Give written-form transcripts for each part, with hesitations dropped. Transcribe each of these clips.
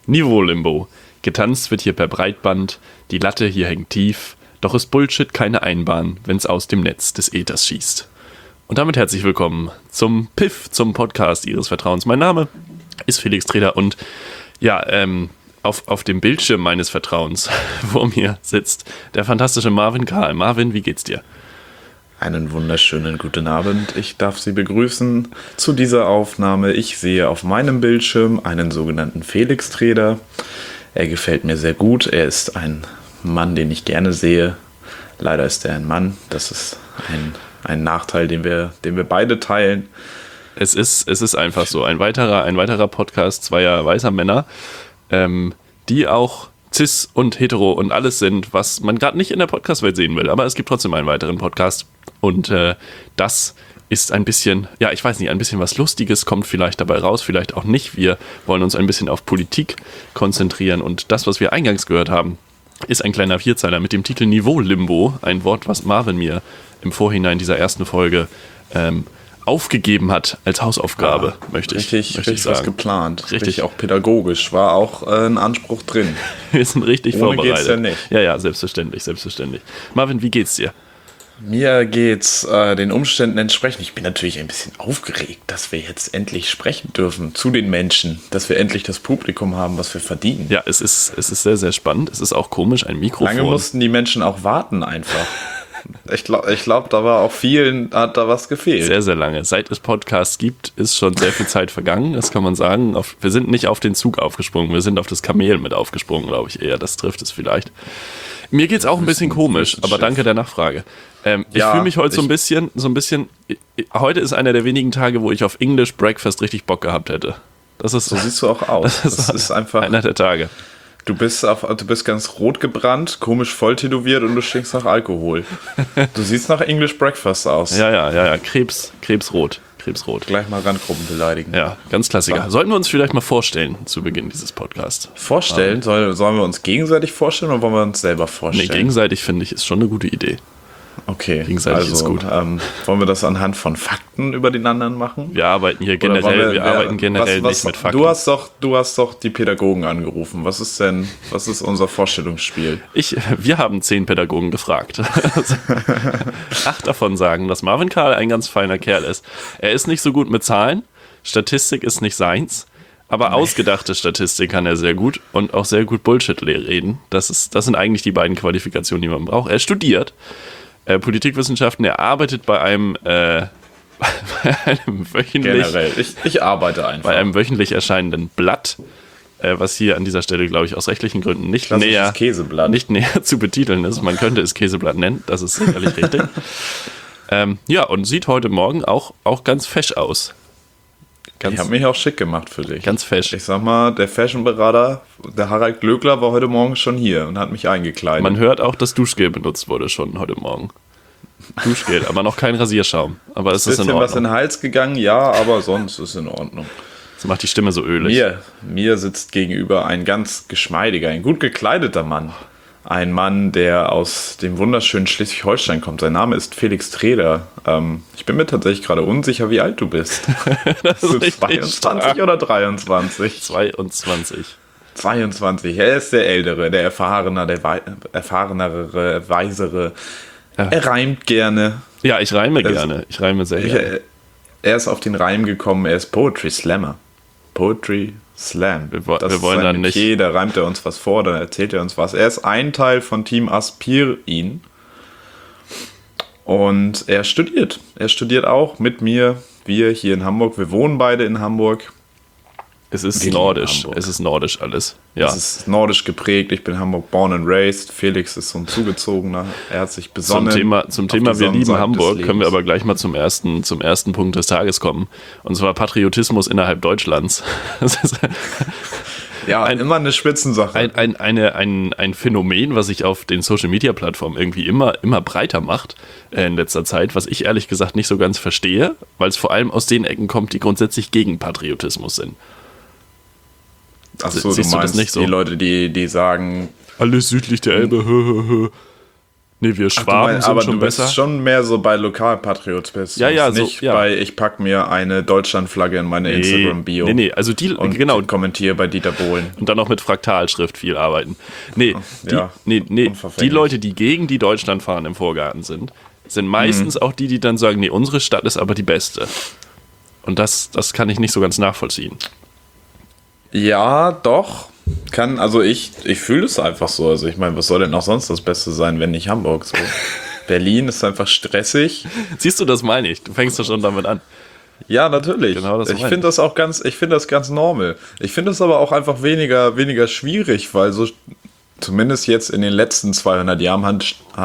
Niveau-Limbo. Getanzt wird hier per Breitband, die Latte hier hängt tief, doch ist Bullshit keine Einbahn, wenn's aus dem Netz des Äthers schießt. Und damit herzlich willkommen zum Piff, zum Podcast Ihres Vertrauens. Mein Name ist Felix Treder und ja, auf dem Bildschirm meines Vertrauens vor mir sitzt der fantastische Marvin Karl. Marvin, wie geht's dir? Einen wunderschönen guten Abend. Ich darf Sie begrüßen zu dieser Aufnahme. Ich sehe auf meinem Bildschirm einen sogenannten Felix Treder. Er gefällt mir sehr gut. Er ist ein Mann, den ich gerne sehe. Leider ist er ein Mann. Das ist ein Nachteil, den wir beide teilen. Es ist einfach so. Ein weiterer Podcast zweier weißer Männer, die auch cis und hetero und alles sind, was man gerade nicht in der Podcast-Welt sehen will. Aber es gibt trotzdem einen weiteren Podcast. Und das ist ein bisschen, ja, ich weiß nicht, ein bisschen was Lustiges kommt vielleicht dabei raus, vielleicht auch nicht. Wir wollen uns ein bisschen auf Politik konzentrieren. Und das, was wir eingangs gehört haben, ist ein kleiner Vierzeiler mit dem Titel Niveau-Limbo. Ein Wort, was Marvin mir im Vorhinein dieser ersten Folge aufgegeben hat als Hausaufgabe, möchte ich richtig sagen. Was geplant. Richtig auch pädagogisch. War auch ein Anspruch drin. Wir sind richtig Ohne vorbereitet. Geht's ja nicht. Ja, selbstverständlich. Marvin, wie geht's dir? Mir geht's den Umständen entsprechend. Ich bin natürlich ein bisschen aufgeregt, dass wir jetzt endlich sprechen dürfen zu den Menschen, dass wir endlich das Publikum haben, was wir verdienen. Ja, es ist sehr, sehr spannend. Es ist auch komisch, ein Mikrofon. Lange mussten die Menschen auch warten einfach. Ich glaub, da war auch vielen, hat da was gefehlt. Sehr, sehr lange. Seit es Podcasts gibt, ist schon sehr viel Zeit vergangen, das kann man sagen. Wir sind nicht auf den Zug aufgesprungen, wir sind auf das Kamel mit aufgesprungen, glaube ich eher. Das trifft es vielleicht. Mir geht's auch ein bisschen komisch, aber danke der Nachfrage. Ich fühle mich heute so ein bisschen, heute ist einer der wenigen Tage, wo ich auf English Breakfast richtig Bock gehabt hätte. So siehst du auch aus. Das ist einfach einer der Tage. Du bist ganz rot gebrannt, komisch voll tätowiert und du stinkst nach Alkohol. Du siehst nach English Breakfast aus. Ja. Krebsrot. Gleich mal Randgruppen beleidigen. Ja, ganz Klassiker. So. Sollten wir uns vielleicht mal vorstellen zu Beginn dieses Podcasts? Vorstellen? Sollen wir uns gegenseitig vorstellen oder wollen wir uns selber vorstellen? Nee, gegenseitig finde ich ist schon eine gute Idee. Okay, gegenseitig ist gut. Wollen wir das anhand von Fakten über den anderen machen? Wir arbeiten hier generell, nicht mit Fakten. Du hast doch die Pädagogen angerufen. Was ist unser Vorstellungsspiel? Wir haben 10 Pädagogen gefragt. 8 davon sagen, dass Marvin Karl ein ganz feiner Kerl ist. Er ist nicht so gut mit Zahlen, Statistik ist nicht seins, aber ausgedachte Statistik kann er sehr gut und auch sehr gut Bullshit reden. Das sind eigentlich die beiden Qualifikationen, die man braucht. Er studiert Politikwissenschaften, er arbeitet bei einem wöchentlich... Generell, ich arbeite einfach. Bei einem wöchentlich erscheinenden Blatt, was hier an dieser Stelle, glaube ich, aus rechtlichen Gründen nicht näher zu betiteln ist. Man könnte es Käseblatt nennen, das ist sicherlich richtig. Ja, und sieht heute Morgen auch ganz fesch aus. Ich habe mich auch schick gemacht für dich. Ganz fesch. Ich sag mal, der Fashionberater, der Harald Glöckler, war heute Morgen schon hier und hat mich eingekleidet. Man hört auch, dass Duschgel benutzt wurde schon heute Morgen. Duschgel, aber noch kein Rasierschaum. Aber es ist in Ordnung. Ein bisschen was in den Hals gegangen, ja, aber sonst ist es in Ordnung. Das macht die Stimme so ölig. Mir sitzt gegenüber ein ganz geschmeidiger, ein gut gekleideter Mann. Ein Mann, der aus dem wunderschönen Schleswig-Holstein kommt. Sein Name ist Felix Treder. Ich bin mir tatsächlich gerade unsicher, wie alt du bist. Das ist 22 oder 23? 22. Er ist der Ältere, der erfahrenere, weisere. Ja. Er reimt gerne. Ja, ich reime gerne. Ich reime sehr gerne. Er ist auf den Reim gekommen. Er ist Poetry Slammer. Poetry Slam. Wir wollen dann nicht. Da reimt er uns was vor, dann erzählt er uns was. Er ist ein Teil von Team Aspirin. Und er studiert. Er studiert auch mit mir. Wir hier in Hamburg. Wir wohnen beide in Hamburg. Es ist nordisch. Es ist nordisch alles. Ja. Es ist nordisch geprägt. Ich bin Hamburg born and raised. Felix ist so ein Zugezogener. Er hat sich besonnen. Zum Thema wir lieben Hamburg können wir aber gleich mal zum ersten Punkt des Tages kommen. Und zwar Patriotismus innerhalb Deutschlands. Ja, immer eine Spitzensache. Ein Phänomen, was sich auf den Social-Media-Plattformen irgendwie immer breiter macht in letzter Zeit, was ich ehrlich gesagt nicht so ganz verstehe, weil es vor allem aus den Ecken kommt, die grundsätzlich gegen Patriotismus sind. Achso, du meinst nicht so? Die Leute, die sagen... Alles südlich der Elbe, Nee, wir Schwaben sind aber schon du bist besser. schon mehr so bei Lokalpatriotismus, Ja, so, nicht ja. bei ich pack mir eine Deutschlandflagge in meine Instagram-Bio Nee, also die, und genau, kommentiere bei Dieter Bohlen. und dann auch mit Fraktalschrift viel arbeiten. Nee, Ja, die unverfänglich. Leute, die gegen die Deutschlandfahnen im Vorgarten sind meistens auch die dann sagen, nee, unsere Stadt ist aber die beste. Und das kann ich nicht so ganz nachvollziehen. Ja, doch. Also ich fühle es einfach so. Also ich meine, was soll denn auch sonst das Beste sein, wenn nicht Hamburg so? Berlin ist einfach stressig. Siehst du, das meine ich. Du fängst ja schon damit an. Ja, natürlich. Genau das ich meine finde das auch ganz, ich finde das ganz normal. Ich finde es aber auch einfach weniger schwierig, weil so zumindest jetzt in den letzten 200 Jahren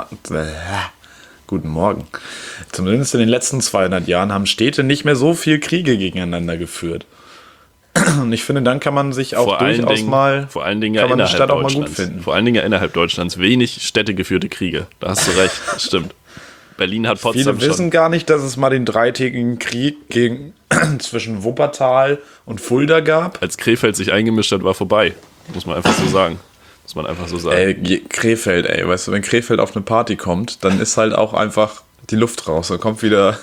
guten Morgen. Zumindest in den letzten 200 Jahren haben Städte nicht mehr so viel Kriege gegeneinander geführt. Und ich finde, dann kann man sich auch Vor allen durchaus Dingen, mal, vor allen Dingen ja kann man die innerhalb Stadt auch mal gut Deutschlands. finden. Vor allen Dingen ja innerhalb Deutschlands. Wenig städtegeführte Kriege. Da hast du recht, das stimmt. Berlin hat Potsdam Viele wissen schon. gar nicht, dass es mal den dreitägigen Krieg zwischen Wuppertal und Fulda gab. Als Krefeld sich eingemischt hat, war vorbei. Muss man einfach so sagen. Krefeld, weißt du, wenn Krefeld auf eine Party kommt, dann ist halt auch einfach die Luft raus. Dann kommt wieder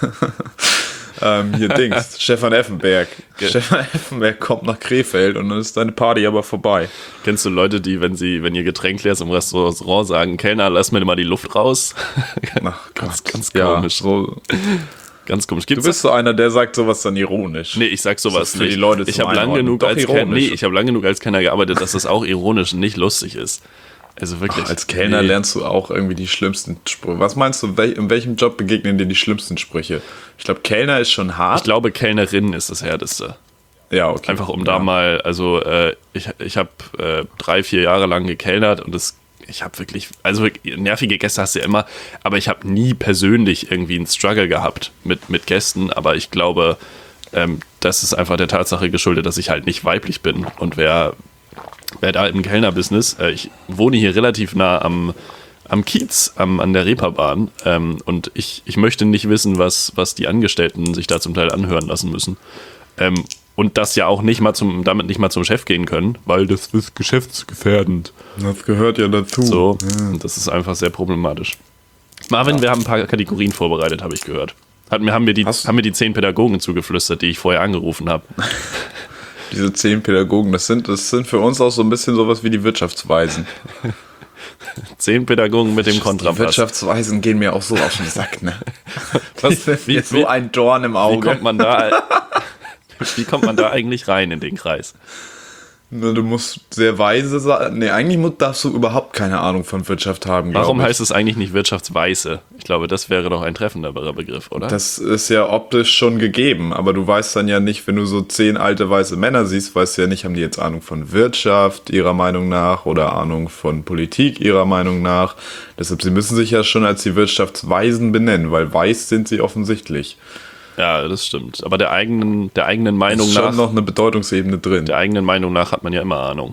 hier Dings, Stefan Effenberg. Stefan Effenberg kommt nach Krefeld und dann ist deine Party aber vorbei. Kennst du Leute, die, wenn ihr Getränk leer ist im Restaurant, sagen, Kellner, lass mir mal die Luft raus? Ach, ganz ja, komisch. so. Ganz komisch. Du bist so einer, der sagt sowas dann ironisch. Nee, ich sag sowas Das ist für nicht. die Leute Ich zum habe lang Einordnen. genug Doch als ironisch. ich habe lang genug als Kellner gearbeitet, dass das auch ironisch und nicht lustig ist. Also wirklich. Als Kellner lernst du auch irgendwie die schlimmsten Sprüche. Was meinst du, in welchem Job begegnen dir die schlimmsten Sprüche? Ich glaube, Kellner ist schon Ich hart. glaube, Kellnerin ist das Härteste. Ja, okay. Einfach um da mal, also ich habe 3-4 Jahre lang gekellnert und ich habe wirklich, also nervige Gäste hast du ja immer, aber ich habe nie persönlich irgendwie einen Struggle gehabt mit Gästen, aber ich glaube, das ist einfach der Tatsache geschuldet, dass ich halt nicht weiblich bin und wer da im Kellnerbusiness, ich wohne hier relativ nah am Kiez, an der Reeperbahn und ich möchte nicht wissen, was die Angestellten sich da zum Teil anhören lassen müssen. Und das ja auch damit nicht mal zum Chef gehen können, weil das ist geschäftsgefährdend. Das gehört ja dazu. So, und das ist einfach sehr problematisch. Marvin, wir haben ein paar Kategorien vorbereitet, habe ich gehört. Haben mir die 10 Pädagogen zugeflüstert, die ich vorher angerufen habe. Diese 10 Pädagogen, das sind für uns auch so ein bisschen sowas wie die Wirtschaftsweisen. 10 Pädagogen mit dem Die Kontrapass. Wirtschaftsweisen gehen mir auch so auf den Sack, ne? Was, Wie so ein Dorn im wie Auge. kommt man da eigentlich rein in den Kreis? Du musst sehr weise sein. Nee, eigentlich darfst du überhaupt keine Ahnung von Wirtschaft haben, Warum glaub ich. heißt es eigentlich nicht Wirtschaftsweise? Ich glaube, das wäre doch ein treffenderer Begriff, oder? Das ist ja optisch schon gegeben, aber du weißt dann ja nicht, wenn du so 10 alte weiße Männer siehst, weißt du ja nicht, haben die jetzt Ahnung von Wirtschaft ihrer Meinung nach oder Ahnung von Politik ihrer Meinung nach. Deshalb, sie müssen sich ja schon als die Wirtschaftsweisen benennen, weil weiß sind sie offensichtlich. Ja, das stimmt. Aber der eigenen Meinung Ist nach. schon noch eine Bedeutungsebene drin. Der eigenen Meinung nach hat man ja immer Ahnung.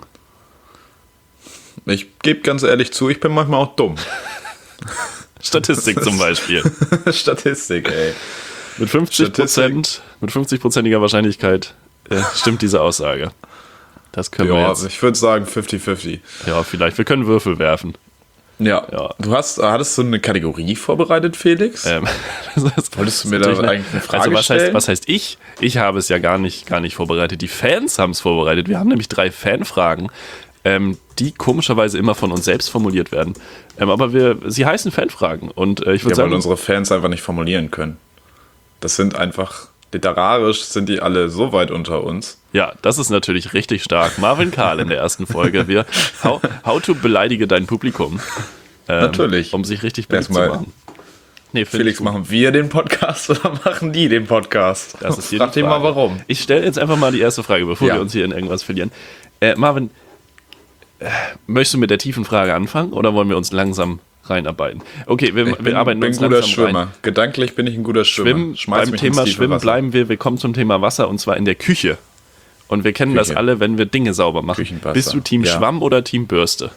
Ich gebe ganz ehrlich zu, ich bin manchmal auch dumm. Statistik zum Beispiel. Statistik, ey. Mit 50%iger Wahrscheinlichkeit stimmt diese Aussage. Das können wir Ja, jetzt. ich würde sagen 50-50. Ja, vielleicht. Wir können Würfel werfen. Ja. Ja. Hattest du eine Kategorie vorbereitet, Felix? Wolltest du mir da eigentlich eine Frage stellen? Was heißt ich? Ich habe es ja gar nicht vorbereitet. Die Fans haben es vorbereitet. Wir haben nämlich 3 Fanfragen, die komischerweise immer von uns selbst formuliert werden. Aber sie heißen Fanfragen. Und ich würde Ja, sagen, weil unsere Fans einfach nicht formulieren können. Das sind einfach, literarisch sind die alle so weit unter uns. ja, das ist natürlich richtig stark. Marvin Karl in der ersten Folge. How to beleidige dein Publikum. Natürlich. Um sich richtig beliebt zu Erstmal, machen. Nee, find Felix, ich gut. machen wir den Podcast oder machen die den Podcast? Das ist hier Frag die dich mal, Frage. warum. Ich stelle jetzt einfach mal die erste Frage, bevor Ja. wir uns hier in irgendwas verlieren. Marvin, möchtest du mit der tiefen Frage anfangen oder wollen wir uns langsam reinarbeiten? Okay, wir arbeiten bin uns ein guter langsam Schwimmer. rein. Gedanklich bin ich ein guter Schwimmer. Beim Thema Schwimmen bleiben wir kommen zum Thema Wasser und zwar in der Küche. Und wir kennen das Küche. alle, wenn wir Dinge sauber machen. Küchenwasser. Bist du Team Ja. Schwamm oder Team Bürste?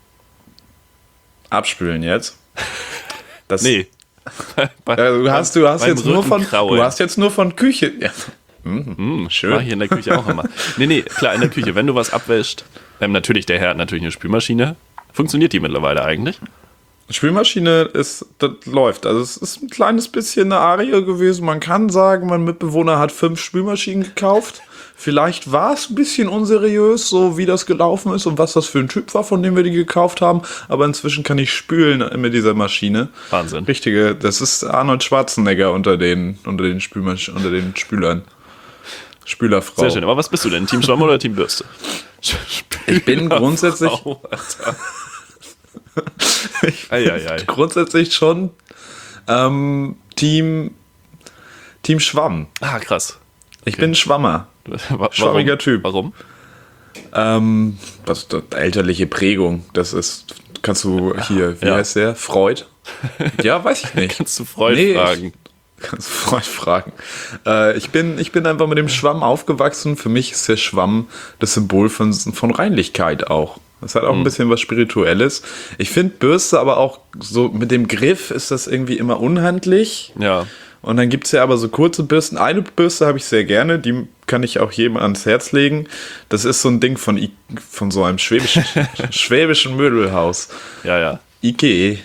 Abspülen jetzt. Das, Nee. Du hast beim jetzt nur von, Rückenkraulen. du hast jetzt nur von Küche. Ja. Schön. Mach ich in der Küche auch immer. Nee, klar, in der Küche. Wenn du was abwäscht, natürlich, der Herr hat natürlich eine Spülmaschine. Funktioniert die mittlerweile eigentlich? Spülmaschine das läuft. Also es ist ein kleines bisschen eine Arie gewesen. Man kann sagen, mein Mitbewohner hat 5 Spülmaschinen gekauft. Vielleicht war es ein bisschen unseriös, so wie das gelaufen ist und was das für ein Typ war, von dem wir die gekauft haben. Aber inzwischen kann ich spülen mit dieser Maschine. Wahnsinn. Das ist Arnold Schwarzenegger unter den Spülern. Spülerfrau. Sehr schön. Aber was bist du denn? Team Schwamm oder Team Bürste? Ich bin grundsätzlich... Grundsätzlich schon Team Schwamm. Ah, krass. Ich bin Schwammer. Schwammiger Typ. Warum? Das elterliche Prägung. Das ist, kannst du hier, wie heißt der? Freud? Ja, weiß ich nicht. Kannst du Freud fragen. Kannst du Freud fragen. Ich bin einfach mit dem Schwamm aufgewachsen. Für mich ist der Schwamm das Symbol von Reinlichkeit auch. Das hat auch ein bisschen was Spirituelles. Ich finde Bürste aber auch so mit dem Griff ist das irgendwie immer unhandlich. Ja. Und dann gibt es ja aber so kurze Bürsten. Eine Bürste habe ich sehr gerne, die kann ich auch jedem ans Herz legen. Das ist so ein Ding von so einem schwäbischen Möbelhaus. Ja, ja. Ikea.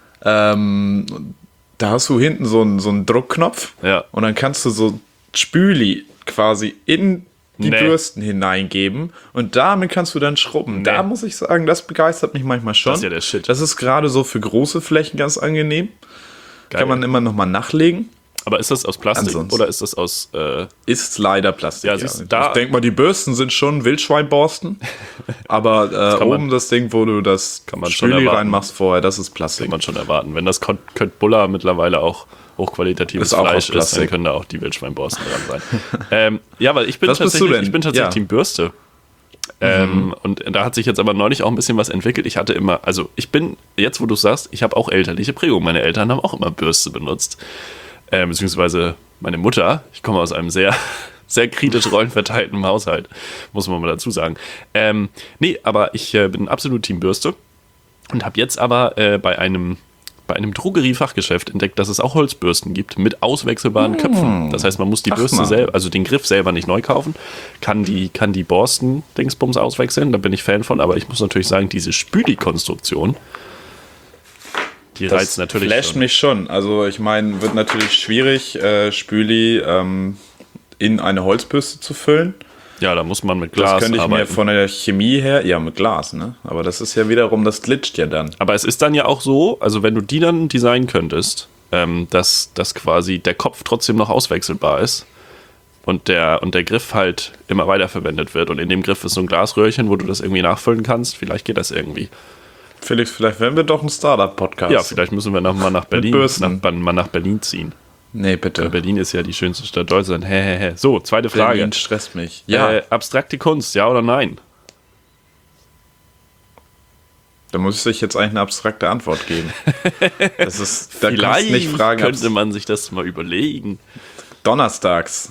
Da hast du hinten so einen Druckknopf. Ja. Und dann kannst du so Spüli quasi in die Bürsten hineingeben und damit kannst du dann schrubben. Da muss ich sagen, das begeistert mich manchmal schon. Das ist ja der Shit. Das ist gerade so für große Flächen ganz angenehm. Geil. Kann man immer nochmal nachlegen. Aber ist das aus Plastik oder ist das aus... Ist leider Plastik, ja. Ich denke mal, die Bürsten sind schon Wildschweinborsten, aber oben das Ding, wo du das Spüli reinmachst vorher, das ist Plastik. Kann man schon erwarten. Wenn das Köttbullar mittlerweile auch hochqualitatives Fleisch ist, dann können da auch die Wildschweinborsten dran sein. Ja, weil ich bin tatsächlich Team Bürste. Und da hat sich jetzt aber neulich auch ein bisschen was entwickelt. Ich hatte immer, also ich bin, jetzt wo du sagst, ich habe auch elterliche Prägung. Meine Eltern haben auch immer Bürste benutzt. Beziehungsweise meine Mutter. Ich komme aus einem sehr, sehr kritisch rollenverteilten Haushalt, muss man mal dazu sagen. Aber ich bin absolut Team Bürste und habe jetzt aber bei einem Drogeriefachgeschäft entdeckt, dass es auch Holzbürsten gibt mit auswechselbaren Köpfen. Das heißt, man muss die Bürste selber, also den Griff selber nicht neu kaufen, kann die Borsten-Dingsbums auswechseln, da bin ich Fan von, aber ich muss natürlich sagen, diese Spüli-Konstruktion, die reizt natürlich flasht schon. Mich schon. Also ich meine, wird natürlich schwierig, Spüli in eine Holzbürste zu füllen. Ja, da muss man mit Glas arbeiten. Das könnte ich mir von der Chemie her, ja mit Glas, ne? Aber das ist ja wiederum, das glitscht ja dann. Aber es ist dann ja auch so, also wenn du die dann designen könntest, dass quasi der Kopf trotzdem noch auswechselbar ist und der Griff halt immer weiterverwendet wird und in dem Griff ist so ein Glasröhrchen, wo du das irgendwie nachfüllen kannst, vielleicht geht das irgendwie. Felix, vielleicht werden wir doch ein Startup-Podcast. Ja, vielleicht müssen wir mal nach Berlin ziehen. Nee, bitte. Berlin ist ja die schönste Stadt Deutschlands. So, zweite Frage. Berlin stresst mich. Ja. Abstrakte Kunst, ja oder nein? Da muss ich jetzt eigentlich eine abstrakte Antwort geben. Das ist, da vielleicht nicht fragen, könnte man sich das mal überlegen. Donnerstags.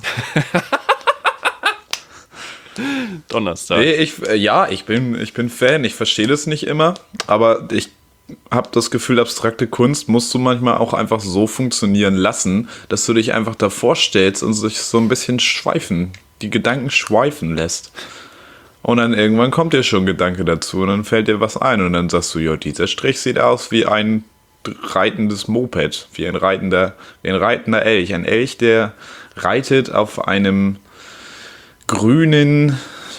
Donnerstag. Nee, ich bin Fan. Ich verstehe das nicht immer, aber ich habe das Gefühl, abstrakte Kunst musst du manchmal auch einfach so funktionieren lassen, dass du dich einfach davor stellst und sich so ein bisschen die Gedanken schweifen lässt. Und dann irgendwann kommt dir schon ein Gedanke dazu und dann fällt dir was ein und dann sagst du, ja, dieser Strich sieht aus wie ein reitendes Moped, wie ein reitender Elch. Ein Elch, der reitet auf einem grünen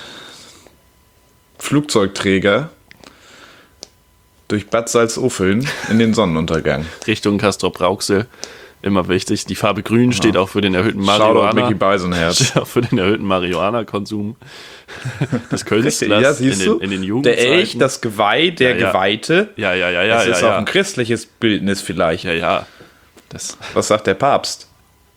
Flugzeugträger durch Bad Salzuffeln in den Sonnenuntergang. Richtung Castrop-Rauxel, immer wichtig. Die Farbe Grün steht auch für den erhöhten Marihuana-Konsum des Künstlers in den Jugendzeiten. Der Elch, das Geweih, der Geweihte. Ja. Das ist auch ein christliches Bildnis vielleicht. Ja. Was sagt der Papst?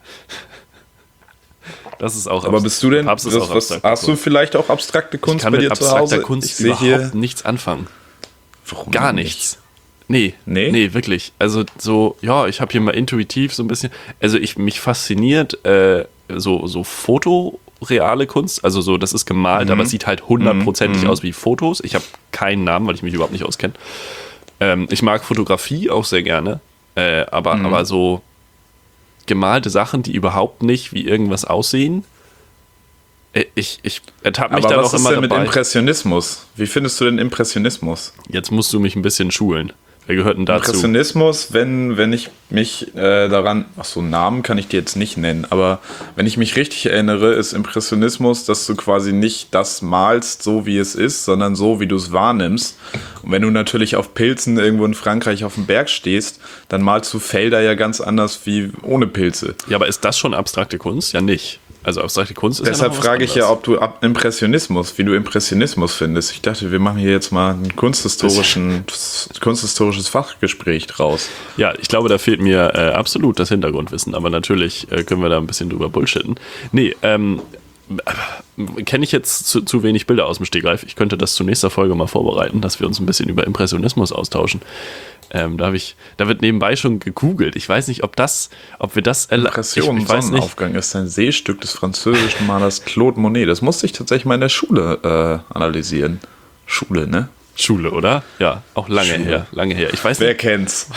Das ist auch. Aber bist du denn? Hast du vielleicht auch abstrakte Kunst bei dir zu Hause? Ich kann mit abstrakter Kunst überhaupt nichts anfangen. Warum? Gar nichts. Nee, wirklich. Also so, ja, ich habe hier mal intuitiv so ein bisschen, also mich fasziniert so fotoreale Kunst, also so, das ist gemalt, aber es sieht halt 100%ig aus wie Fotos. Ich habe keinen Namen, weil ich mich überhaupt nicht auskenne. Ich mag Fotografie auch sehr gerne, aber so gemalte Sachen, die überhaupt nicht wie irgendwas aussehen. Ich ertappe mich da noch immer dabei. Aber was ist denn mit Impressionismus? Wie findest du denn Impressionismus? Jetzt musst du mich ein bisschen schulen. Wer gehört denn dazu? Impressionismus, wenn ich mich daran, Namen kann ich dir jetzt nicht nennen, aber wenn ich mich richtig erinnere, ist Impressionismus, dass du quasi nicht das malst, so wie es ist, sondern so, wie du es wahrnimmst. Und wenn du natürlich auf Pilzen irgendwo in Frankreich auf dem Berg stehst, dann malst du Felder ja ganz anders wie ohne Pilze. Ja, aber ist das schon abstrakte Kunst? Ja, nicht. Also abstrakte Kunst ist Deshalb ja noch was frage ich ja, anderes. ob du wie du Impressionismus findest. Ich dachte, wir machen hier jetzt mal ein kunsthistorisches Fachgespräch draus. Ja, ich glaube, da fehlt mir absolut das Hintergrundwissen, aber natürlich können wir da ein bisschen drüber bullshitten. Nee, kenne ich jetzt zu wenig Bilder aus dem Stegreif. Ich könnte das zur nächsten Folge mal vorbereiten, dass wir uns ein bisschen über Impressionismus austauschen. Da wird nebenbei schon gegoogelt. Ich weiß nicht, ob wir das Impression ich weiß nicht. Sonnenaufgang ist ein Seestück des französischen Malers Claude Monet. Das musste ich tatsächlich mal in der Schule analysieren. Schule, ne? Schule, oder? Ja, auch lange Schule. her. Ich weiß Wer nicht. kennt's?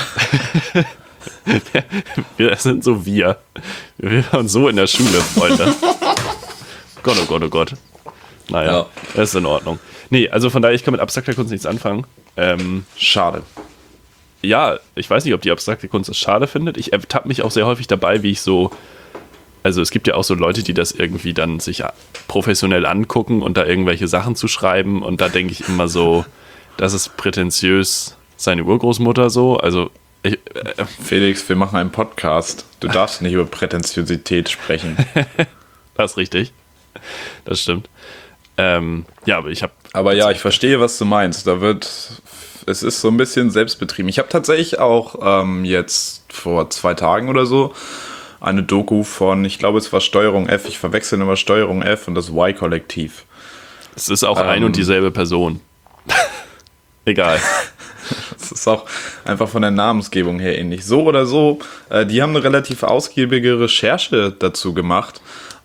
Das sind so wir. Wir waren so in der Schule, Freunde. Gott, oh Gott, oh Gott. Naja, Ja. Das ist in Ordnung. Nee, also von daher, ich kann mit abstrakter Kunst nichts anfangen. Schade. Ja, ich weiß nicht, ob die abstrakte Kunst es schade findet. Ich ertappe mich auch sehr häufig dabei, wie ich so. Also es gibt ja auch so Leute, die das irgendwie dann sich professionell angucken und da irgendwelche Sachen zu schreiben. Und da denke ich immer so, das ist prätentiös seine Urgroßmutter so. Also Felix, wir machen einen Podcast. Du darfst nicht über Prätentiosität sprechen. das ist richtig. Das stimmt. Ja, aber ich habe. Aber ja, ich verstehe, was du meinst. Es ist so ein bisschen selbstbetrieben. Ich habe tatsächlich auch jetzt vor 2 Tagen oder so eine Doku von, ich glaube, es war Steuerung F. Ich verwechsel immer Steuerung F und das Y-Kollektiv. Es ist auch ein und dieselbe Person. Egal. Das ist auch einfach von der Namensgebung her ähnlich. So oder so, die haben eine relativ ausgiebige Recherche dazu gemacht,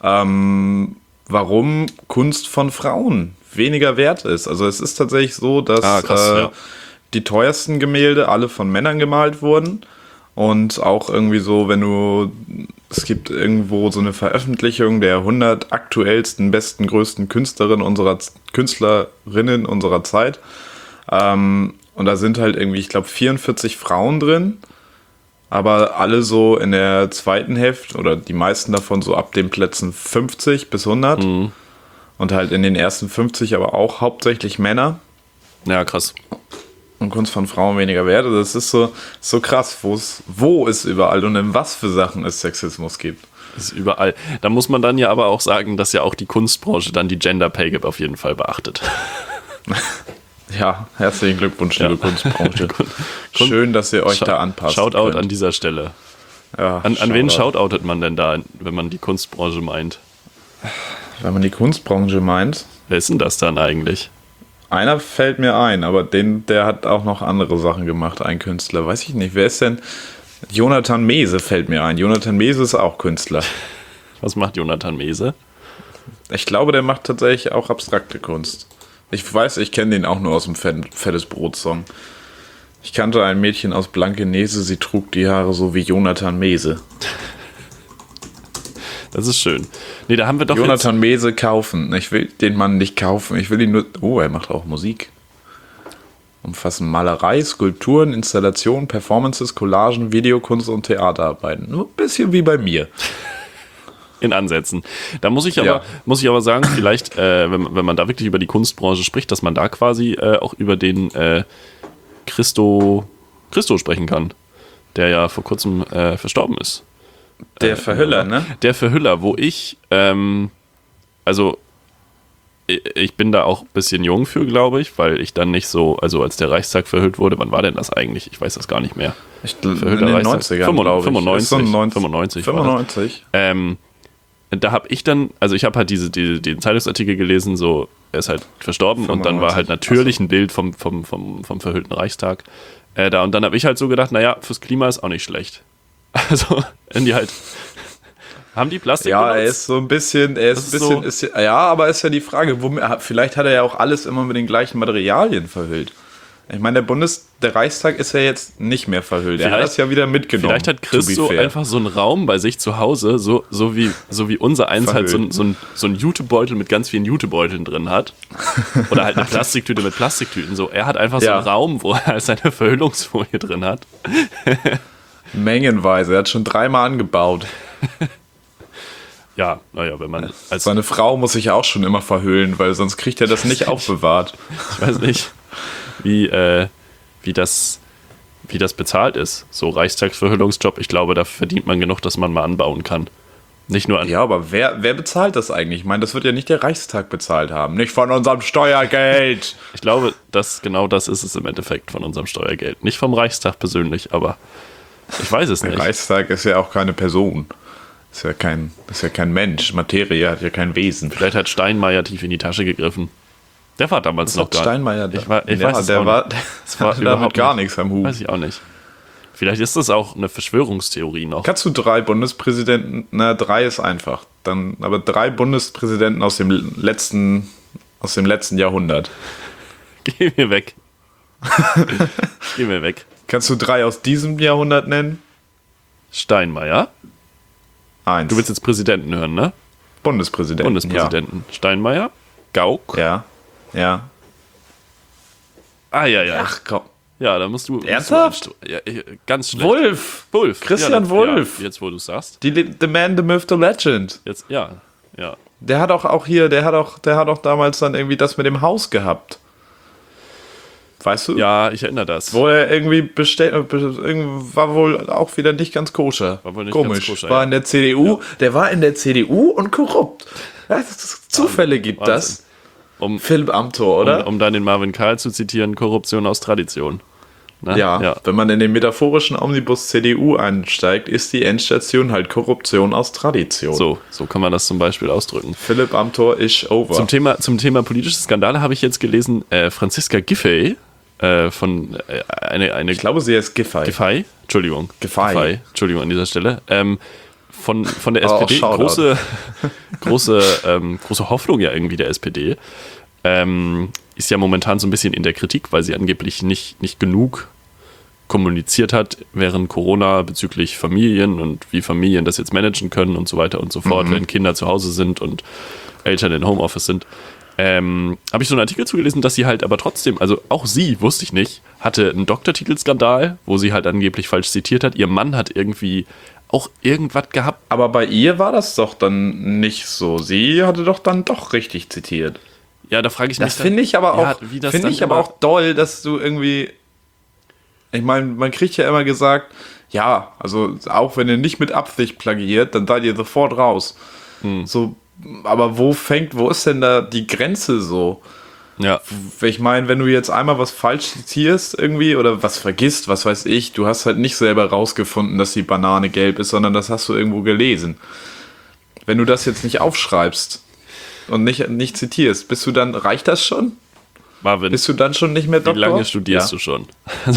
warum Kunst von Frauen weniger wert ist. Also es ist tatsächlich so, dass krass, ja. die teuersten Gemälde alle von Männern gemalt wurden. Und auch irgendwie so, es gibt irgendwo so eine Veröffentlichung der 100 aktuellsten, besten, größten Künstlerinnen unserer Zeit. Und da sind halt irgendwie, ich glaube, 44 Frauen drin, aber alle so in der zweiten Hälfte oder die meisten davon so ab den Plätzen 50 bis 100 und halt in den ersten 50 aber auch hauptsächlich Männer. Ja, krass. Und Kunst von Frauen weniger wert. Also das ist so krass, wo es überall und in was für Sachen es Sexismus gibt. Das ist überall. Da muss man dann ja aber auch sagen, dass ja auch die Kunstbranche dann die Gender Pay Gap auf jeden Fall beachtet. Ja, herzlichen Glückwunsch, liebe Kunstbranche. Schön, dass ihr euch da anpasst. Shoutout könnt. an dieser Stelle. Ja, An wen shoutoutet man denn da, wenn man die Kunstbranche meint? Wenn man die Kunstbranche meint, Wer ist denn das dann eigentlich? einer fällt mir ein, aber der hat auch noch andere Sachen gemacht, ein Künstler. Weiß ich nicht, wer ist denn? Jonathan Mese fällt mir ein. Jonathan Mese ist auch Künstler. Was macht Jonathan Mese? Ich glaube, der macht tatsächlich auch abstrakte Kunst. Ich weiß, ich kenne den auch nur aus dem Fettes Brot-Song. Ich kannte ein Mädchen aus Blankenese, sie trug die Haare so wie Jonathan Mese. Das ist schön. Nee, da haben wir doch Jonathan Mese kaufen. Ich will den Mann nicht kaufen. Ich will ihn nur... Oh, er macht auch Musik. Umfassen Malerei, Skulpturen, Installationen, Performances, Collagen, Videokunst und Theaterarbeiten. Nur ein bisschen wie bei mir. in Ansätzen. Da muss ich aber sagen, vielleicht, wenn man da wirklich über die Kunstbranche spricht, dass man da quasi auch über den Christo sprechen kann, der ja vor kurzem verstorben ist. Der Verhüller, ne? Der Verhüller, wo ich, also ich bin da auch ein bisschen jung für, glaube ich, weil ich dann nicht so, also als der Reichstag verhüllt wurde, wann war denn das eigentlich? Ich weiß das gar nicht mehr. In den 90ern, glaube ich. 95. 95. Da habe ich dann, also ich habe halt den Zeitungsartikel gelesen, so, er ist halt verstorben 95. Und dann war halt natürlich ein Bild vom verhüllten Reichstag da. Und dann habe ich halt so gedacht, naja, fürs Klima ist auch nicht schlecht. Also, wenn die halt... Haben die Plastik benutzt? Er ist so ein bisschen, aber ist ja die Frage, vielleicht hat er ja auch alles immer mit den gleichen Materialien verhüllt. Ich meine, der Reichstag ist ja jetzt nicht mehr verhüllt. Er hat das ja wieder mitgenommen. Vielleicht hat Chris so einfach so einen Raum bei sich zu Hause, so wie unser eins halt so ein Jutebeutel mit ganz vielen Jutebeuteln drin hat. Oder halt eine Plastiktüte mit Plastiktüten. So, er hat einfach so einen Raum, wo er seine Verhüllungsfolie drin hat. Mengenweise. Er hat schon 3-mal angebaut. Ja, naja, wenn man... Seine Frau muss sich auch schon immer verhüllen, weil sonst kriegt er das nicht aufbewahrt. Ich weiß nicht, wie das bezahlt ist. So Reichstagsverhüllungsjob, ich glaube, da verdient man genug, dass man mal anbauen kann. Nicht nur an... Ja, aber wer bezahlt das eigentlich? Ich meine, das wird ja nicht der Reichstag bezahlt haben. Nicht von unserem Steuergeld. Ich glaube, genau das ist es im Endeffekt von unserem Steuergeld. Nicht vom Reichstag persönlich, aber ich weiß es nicht. Der Reichstag ist ja auch keine Person. Ist ja kein Mensch. Materie hat ja kein Wesen. Vielleicht hat Steinmeier tief in die Tasche gegriffen. Der war damals noch gar nicht. Steinmeier, ich weiß es auch nicht. Das war überhaupt gar nichts am Hut. Weiß ich auch nicht. Vielleicht ist das auch eine Verschwörungstheorie noch. Kannst du 3 Bundespräsidenten, 3 ist einfach, aber 3 Bundespräsidenten aus dem letzten Jahrhundert. Geh mir weg. Geh mir weg. Kannst du 3 aus diesem Jahrhundert nennen? Steinmeier. 1. Du willst jetzt Präsidenten hören, ne? Bundespräsidenten. Ja. Steinmeier. Gauck. Ja. Ah, ja. Ach komm. Ja, da musst du... Ernsthaft? Ja, ganz schlecht. Wolf. Christian Wulff. Ja, jetzt, wo du sagst. The Man, the Myth, the Legend. Jetzt, ja. Der hat auch damals dann irgendwie das mit dem Haus gehabt. Weißt du? Ja, ich erinnere das. Wo er irgendwie war wohl auch wieder nicht ganz koscher. War wohl nicht Komisch. ganz koscher, war ja. in der CDU. Ja. Der war in der CDU und korrupt. Ja, Zufälle gibt Wahnsinn. das. Philipp Amthor, oder? Um dann den Marvin Karl zu zitieren, Korruption aus Tradition. Ne? Ja, wenn man in den metaphorischen Omnibus CDU einsteigt, ist die Endstation halt Korruption aus Tradition. So kann man das zum Beispiel ausdrücken. Philipp Amthor is over. Zum Thema politische Skandale habe ich jetzt gelesen, Franziska Giffey von eine ich glaube, sie heißt Giffey. Entschuldigung an dieser Stelle. Von der SPD, große Hoffnung ja irgendwie der SPD, ist ja momentan so ein bisschen in der Kritik, weil sie angeblich nicht genug kommuniziert hat während Corona bezüglich Familien und wie Familien das jetzt managen können und so weiter und so fort, wenn Kinder zu Hause sind und Eltern in Homeoffice sind. Habe ich so einen Artikel zugelesen, dass sie halt aber trotzdem, also auch sie, wusste ich nicht, hatte einen Doktortitelskandal, wo sie halt angeblich falsch zitiert hat. Ihr Mann hat irgendwie auch irgendwas gehabt. Aber bei ihr war das doch dann nicht so. Sie hatte doch dann doch richtig zitiert. Ja, da frage ich mich. Das finde ich aber auch, auch doll, dass du irgendwie, ich meine, man kriegt ja immer gesagt, ja, also auch wenn ihr nicht mit Absicht plagiiert, dann seid ihr sofort raus. So, aber wo ist denn da die Grenze so? Ja. Ich meine, wenn du jetzt einmal was falsch zitierst irgendwie oder was vergisst, was weiß ich, du hast halt nicht selber rausgefunden, dass die Banane gelb ist, sondern das hast du irgendwo gelesen. Wenn du das jetzt nicht aufschreibst und nicht zitierst, reicht das schon? Marvin, bist du dann schon nicht mehr Doktor? Wie lange studierst du schon?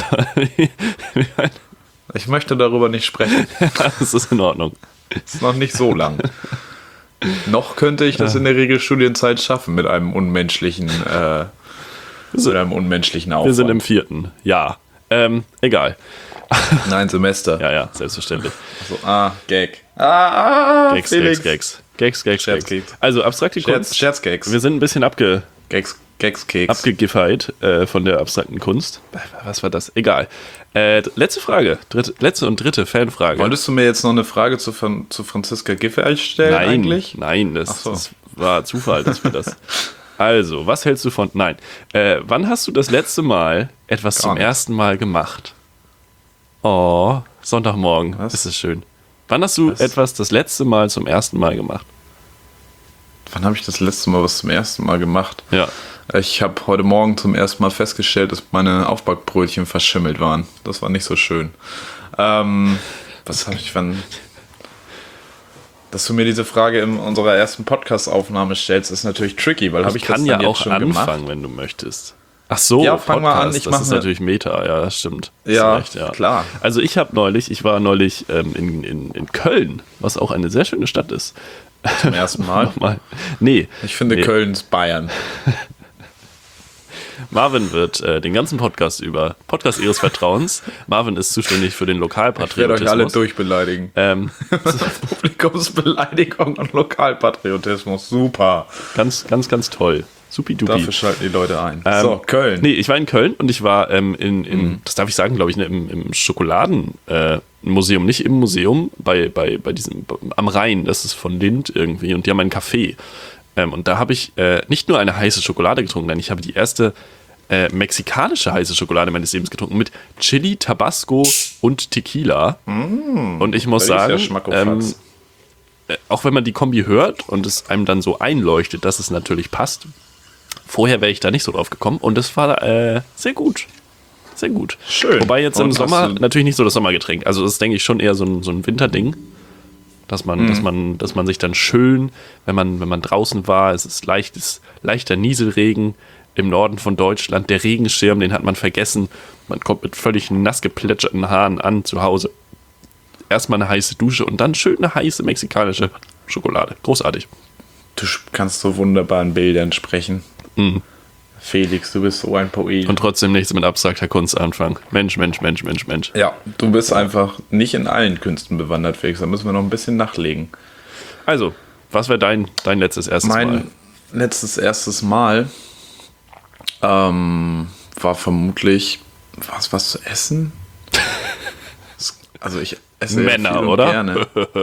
Ich möchte darüber nicht sprechen. Das ist in Ordnung. Das ist noch nicht so lang. Noch könnte ich das in der Regelstudienzeit schaffen mit einem unmenschlichen Aufwand. Wir sind im 4. Jahr. Egal. Nein, Semester. Ja, selbstverständlich. Also, Gag. Gags. Also, abstrakte Kunst. Scherzgags. Wir sind ein bisschen Gags-Keks. Abgegiffeit von der abstrakten Kunst. Was war das? Egal. Letzte Frage. Letzte und dritte Fanfrage. Wolltest du mir jetzt noch eine Frage zu Franziska Giffey stellen eigentlich? Nein, das war Zufall, dass wir das... Also, was hältst du von... Nein. Wann hast du das letzte Mal etwas zum ersten Mal gemacht? Oh, Sonntagmorgen. Was? Ist es schön. Wann hast du etwas das letzte Mal zum ersten Mal gemacht? Wann habe ich das letzte Mal was zum ersten Mal gemacht? Ja. Ich habe heute Morgen zum ersten Mal festgestellt, dass meine Aufbackbrötchen verschimmelt waren. Das war nicht so schön. Was habe ich, dass du mir diese Frage in unserer ersten Podcast-Aufnahme stellst, ist natürlich tricky, weil habe ich das dann jetzt schon gemacht. Ich kann ja auch anfangen, wenn du möchtest. Ach so, ja, fang mal an. Das ist natürlich Meta, ja, das stimmt. Ja, recht, ja, klar. Also ich war neulich in Köln, was auch eine sehr schöne Stadt ist. Zum ersten Mal? Nee. Ich finde, Köln ist Bayern. Marvin wird den ganzen Podcast über, Podcast Ihres Vertrauens. Marvin ist zuständig für den Lokalpatriotismus. Ich werde euch alle durchbeleidigen. Publikumsbeleidigung und Lokalpatriotismus, super. Ganz toll. Supi-dupi. Dafür schalten die Leute ein. So, Köln. Nee, ich war in Köln und ich war das darf ich sagen, glaube ich, im Schokoladenmuseum, nicht im Museum, bei diesem, am Rhein, das ist von Lindt irgendwie und die haben ein Café. Und da habe ich nicht nur eine heiße Schokolade getrunken, nein, ich habe die erste mexikanische heiße Schokolade meines Lebens getrunken mit Chili, Tabasco und Tequila. Und ich muss sagen, auch wenn man die Kombi hört und es einem dann so einleuchtet, dass es natürlich passt, vorher wäre ich da nicht so drauf gekommen und es war sehr gut. Sehr gut. Schön. Wobei jetzt im Sommer natürlich nicht so das Sommergetränk. Also das ist, denke ich, schon eher so ein Winterding. Dass man sich dann schön, wenn man draußen war, es ist leichter Nieselregen im Norden von Deutschland, der Regenschirm, den hat man vergessen. Man kommt mit völlig nass geplätscherten Haaren an zu Hause. Erstmal eine heiße Dusche und dann schön eine heiße mexikanische Schokolade. Großartig. Du kannst so wunderbar in Bildern sprechen. Mhm. Felix, du bist so ein Poet. Und trotzdem nichts mit abstrakter Kunst anfangen. Mensch. Ja, du bist einfach nicht in allen Künsten bewandert, Felix. Da müssen wir noch ein bisschen nachlegen. Also, was wäre dein letztes erstes Mal? Mein letztes erstes Mal war vermutlich was zu essen. Also ich esse Männer, viel und oder? Gerne.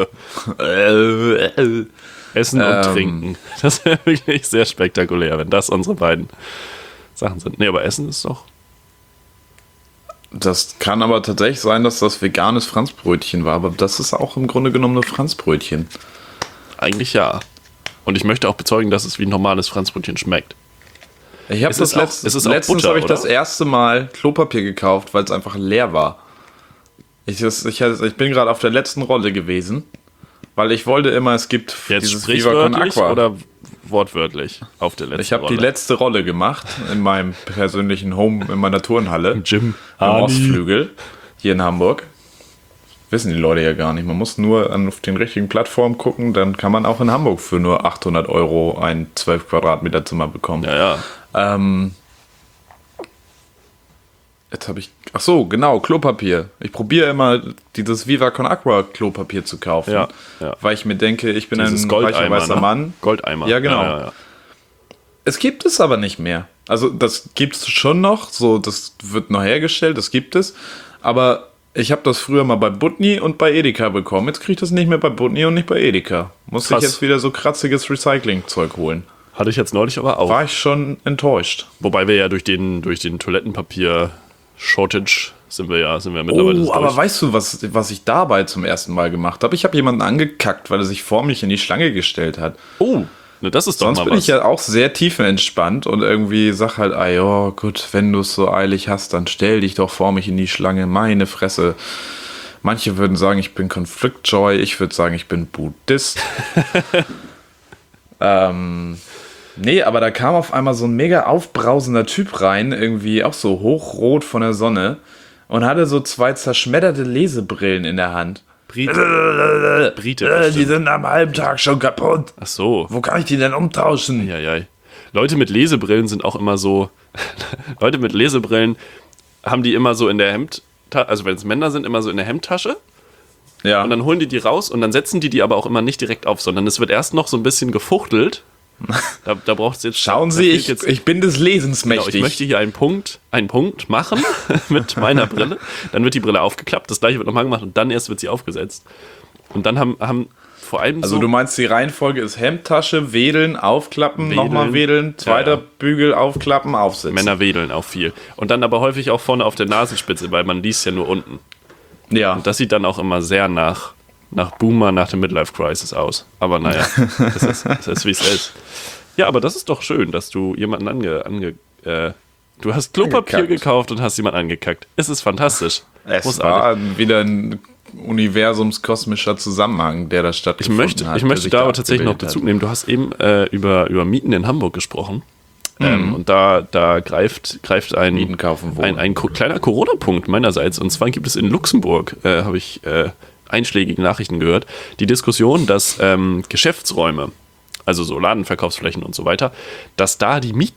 Essen und Trinken. Das wäre wirklich sehr spektakulär, wenn das unsere beiden Sachen sind. Nee, aber Essen ist doch... Das kann aber tatsächlich sein, dass das veganes Franzbrötchen war, aber das ist auch im Grunde genommen ein Franzbrötchen. Eigentlich ja. Und ich möchte auch bezeugen, dass es wie ein normales Franzbrötchen schmeckt. Ich habe letztens habe ich das erste Mal Klopapier gekauft, weil es einfach leer war. Ich bin gerade auf der letzten Rolle gewesen, weil ich wollte immer, es gibt jetzt dieses Viva Con Aqua. Oder wortwörtlich auf der letzten Rolle? Ich habe die letzte Rolle gemacht in meinem persönlichen Home, in meiner Turnhalle. Im Gym. Am Ostflügel, hier in Hamburg. Wissen die Leute ja gar nicht. Man muss nur auf den richtigen Plattformen gucken, dann kann man auch in Hamburg für nur 800 € ein 12 Quadratmeter Zimmer bekommen. Ja. Jetzt habe ich... Ach so, genau, Klopapier. Ich probiere immer dieses Viva Con Aqua Klopapier zu kaufen. Ja. Weil ich mir denke, ich bin Dieses ein Goldeimer, reicher weißer Mann. Goldeimer. Ja, genau. Ja. Es gibt es aber nicht mehr. Also das gibt es schon noch. So, das wird noch hergestellt, das gibt es. Aber ich habe das früher mal bei Butni und bei Edeka bekommen. Jetzt kriege ich das nicht mehr bei Butni und nicht bei Edeka. Muss ich jetzt wieder so kratziges Recycling-Zeug holen. Hatte ich jetzt neulich aber auch. War ich schon enttäuscht. Wobei wir ja durch den Toilettenpapier-Shortage sind wir mittlerweile durch. Aber weißt du, was ich dabei zum ersten Mal gemacht habe? Ich habe jemanden angekackt, weil er sich vor mich in die Schlange gestellt hat. Oh, ne, das ist doch Sonst mal bin was. ich ja auch sehr tiefenentspannt und irgendwie sag halt, ja gut, wenn du es so eilig hast, dann stell dich doch vor mich in die Schlange. Meine Fresse. Manche würden sagen, ich bin Conflict-Joy. Ich würde sagen, ich bin Buddhist. Nee, aber da kam auf einmal so ein mega aufbrausender Typ rein, irgendwie auch so hochrot von der Sonne und hatte so 2 zerschmetterte Lesebrillen in der Hand. Brite. Die sind am halben Tag schon kaputt. Ach so. Wo kann ich die denn umtauschen? Ja. Leute mit Lesebrillen sind auch immer so. Leute mit Lesebrillen haben die immer so in der Hemdtasche, also wenn es Männer sind, immer so in der Hemdtasche. Ja. Und dann holen die raus und dann setzen die aber auch immer nicht direkt auf, sondern es wird erst noch so ein bisschen gefuchtelt. Da braucht es jetzt. Schauen Sie, ich bin des Lesens mächtig. Genau, ich möchte hier einen Punkt machen mit meiner Brille. Dann wird die Brille aufgeklappt, das gleiche wird nochmal gemacht und dann erst wird sie aufgesetzt. Und dann haben vor allem Also du meinst, die Reihenfolge ist Hemdtasche, wedeln, aufklappen, nochmal wedeln, zweiter Bügel, aufklappen, aufsetzen. Männer wedeln auch viel. Und dann aber häufig auch vorne auf der Nasenspitze, weil man liest ja nur unten. Ja. Und das sieht dann auch immer sehr nach Boomer, nach der Midlife-Crisis aus. Aber naja, das ist wie es ist. Ja, aber das ist doch schön, dass du jemanden du hast Klopapier gekauft und hast jemanden angekackt. Es ist fantastisch. Es war wieder ein universumskosmischer Zusammenhang, der da stattgefunden hat. Ich möchte da aber tatsächlich noch Bezug nehmen. Du hast eben über Mieten in Hamburg gesprochen. Und da greift ein kleiner Corona-Punkt meinerseits. Und zwar gibt es in Luxemburg, habe ich einschlägige Nachrichten gehört, die Diskussion, dass Geschäftsräume, also so Ladenverkaufsflächen und so weiter, dass da die Mieten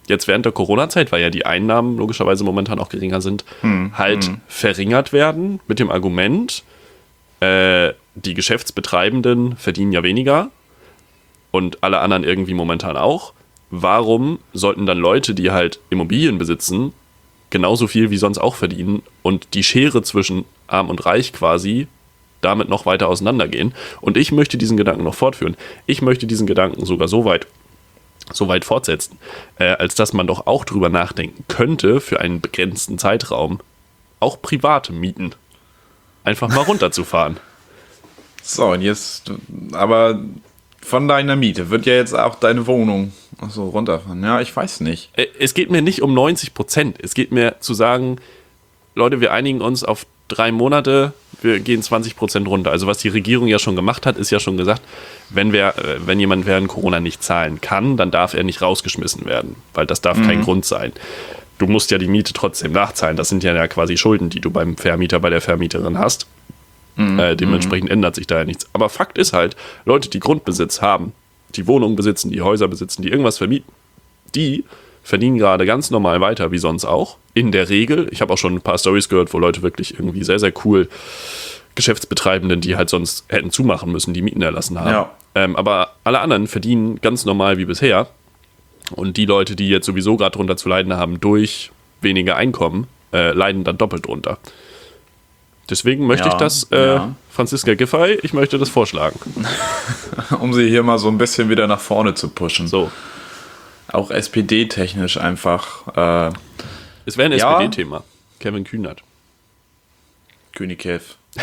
jetzt während der Corona-Zeit, weil ja die Einnahmen logischerweise momentan auch geringer sind, verringert werden mit dem Argument, die Geschäftsbetreibenden verdienen ja weniger und alle anderen irgendwie momentan auch. Warum sollten dann Leute, die halt Immobilien besitzen, genauso viel wie sonst auch verdienen und die Schere zwischen Arm und Reich quasi damit noch weiter auseinandergehen? Und ich möchte diesen Gedanken noch fortführen. Ich möchte diesen Gedanken sogar so weit fortsetzen, als dass man doch auch drüber nachdenken könnte, für einen begrenzten Zeitraum auch private Mieten einfach mal runterzufahren. So, und jetzt, aber von deiner Miete wird ja jetzt auch deine Wohnung so runterfahren. Ja, ich weiß nicht. Es geht mir nicht um 90%. Es geht mir zu sagen, Leute, wir einigen uns auf 3 Monate, wir gehen 20% runter. Also was die Regierung ja schon gemacht hat, ist ja schon gesagt, wenn jemand während Corona nicht zahlen kann, dann darf er nicht rausgeschmissen werden, weil das darf kein Grund sein. Du musst ja die Miete trotzdem nachzahlen. Das sind ja quasi Schulden, die du beim Vermieter, bei der Vermieterin hast. Dementsprechend ändert sich da ja nichts. Aber Fakt ist halt, Leute, die Grundbesitz haben, die Wohnungen besitzen, die Häuser besitzen, die irgendwas vermieten, die verdienen gerade ganz normal weiter, wie sonst auch. In der Regel, ich habe auch schon ein paar Storys gehört, wo Leute wirklich irgendwie sehr, sehr cool Geschäftsbetreibenden, die halt sonst hätten zumachen müssen, die Mieten erlassen haben. Ja. Aber alle anderen verdienen ganz normal wie bisher. Und die Leute, die jetzt sowieso gerade drunter zu leiden haben durch weniger Einkommen, leiden dann doppelt drunter. Deswegen möchte ich das, Franziska Giffey, ich möchte das vorschlagen. Um sie hier mal so ein bisschen wieder nach vorne zu pushen. So. Auch SPD-technisch einfach. Es wäre ein SPD-Thema. Kevin Kühnert. Kühnikev.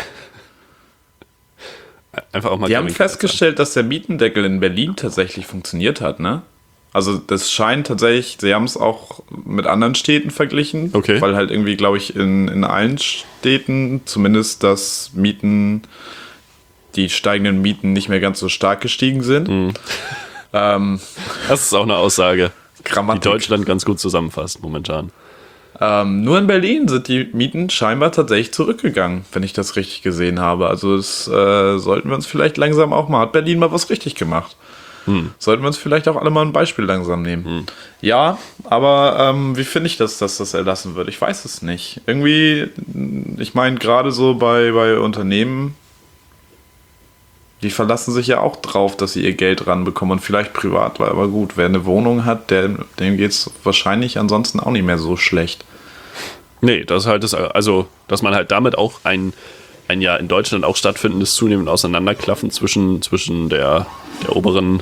Einfach auch mal. Die haben festgestellt, dass der Mietendeckel in Berlin tatsächlich funktioniert hat, ne? Also das scheint tatsächlich, sie haben es auch mit anderen Städten verglichen, okay. Weil halt irgendwie, glaube ich, in allen Städten zumindest die steigenden Mieten nicht mehr ganz so stark gestiegen sind. Das ist auch eine Aussage, Grammatik. die Deutschland ganz gut zusammenfasst momentan. Nur in Berlin sind die Mieten scheinbar tatsächlich zurückgegangen, wenn ich das richtig gesehen habe. Also das sollten wir uns vielleicht langsam auch mal, hat Berlin mal was richtig gemacht. Sollten wir uns vielleicht auch alle mal ein Beispiel langsam nehmen. Ja, aber wie finde ich dass das erlassen wird? Ich weiß es nicht. Irgendwie, ich meine, gerade so bei Unternehmen, die verlassen sich ja auch drauf, dass sie ihr Geld ranbekommen und vielleicht privat, aber gut, wer eine Wohnung hat, dem geht es wahrscheinlich ansonsten auch nicht mehr so schlecht. Nee, das ist halt also, dass man halt damit auch ein ja in Deutschland auch stattfindendes zunehmend Auseinanderklaffen zwischen den oberen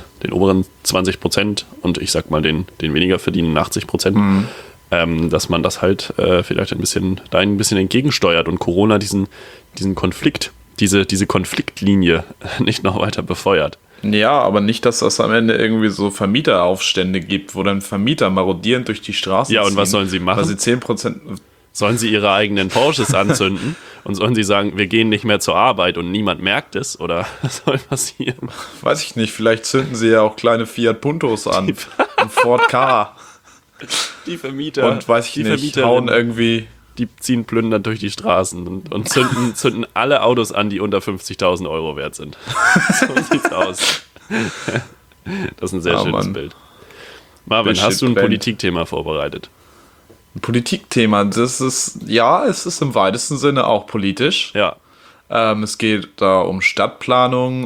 20% und ich sag mal den weniger verdienenden 80%, dass man das halt vielleicht ein bisschen entgegensteuert und Corona diesen Konflikt, diese Konfliktlinie nicht noch weiter befeuert. Ja, aber nicht, dass das am Ende irgendwie so Vermieteraufstände gibt, wo dann Vermieter marodierend durch die Straßen ziehen. Ja, und was sollen sie machen? Weil sie 10%... Sollen sie ihre eigenen Porsches anzünden und sollen sie sagen, wir gehen nicht mehr zur Arbeit und niemand merkt es? Oder was soll passieren? Weiß ich nicht, vielleicht zünden sie ja auch kleine Fiat Puntos an und Ford Ka. Die Vermieter. Und weiß ich nicht, hauen irgendwie... Die ziehen plündernd durch die Straßen und zünden alle Autos an, die unter 50.000 Euro wert sind. So sieht's aus. Das ist ein sehr schönes Bild. Marvin, hast du ein Politikthema vorbereitet? Ein Politikthema, es ist im weitesten Sinne auch politisch. Ja. Es geht da um Stadtplanung,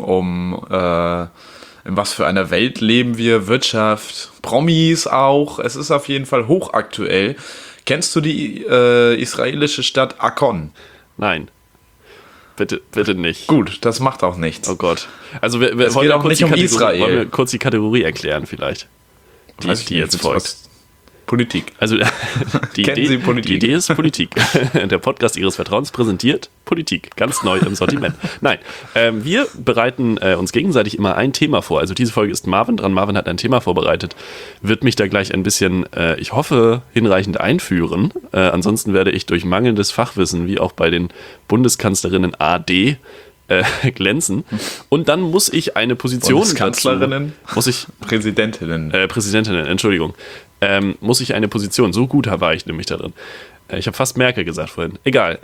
in was für einer Welt leben wir, Wirtschaft, Promis auch. Es ist auf jeden Fall hochaktuell. Kennst du die israelische Stadt Akkon? Nein. Bitte nicht. Gut, das macht auch nichts. Oh Gott. Also wir es geht auch nicht um Israel. Wollen wir kurz die Kategorie erklären vielleicht? Die jetzt folgt. Politik. Also die Sie Politik? Die Idee ist Politik. Der Podcast Ihres Vertrauens präsentiert Politik. Ganz neu im Sortiment. Nein, wir bereiten uns gegenseitig immer ein Thema vor. Also diese Folge ist Marvin dran. Marvin hat ein Thema vorbereitet. Wird mich da gleich ein bisschen, ich hoffe, hinreichend einführen. Ansonsten werde ich durch mangelndes Fachwissen, wie auch bei den Bundeskanzlerinnen AD, glänzen. Und dann muss ich eine Position Bundeskanzlerinnen? Präsidentinnen, Entschuldigung. Muss ich eine Position, so gut war ich nämlich da drin. Ich habe fast Merkel gesagt vorhin. Egal.